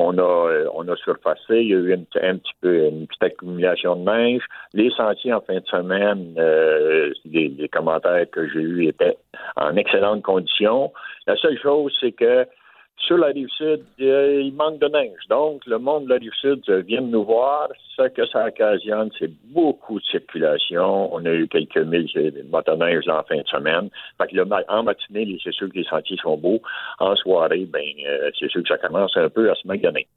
on a surfacé. Il y a eu une petite accumulation de neige. Les sentiers en fin de semaine, les commentaires que j'ai eus étaient en excellentes conditions. La seule chose, c'est que sur la Rive-Sud, il manque de neige. Donc, le monde de la Rive-Sud vient de nous voir. Ce que ça occasionne, c'est beaucoup de circulation. On a eu quelques milles de motoneige en fin de semaine. Fait que en matinée, c'est sûr que les sentiers sont beaux. En soirée, c'est sûr que ça commence un peu à se maganer.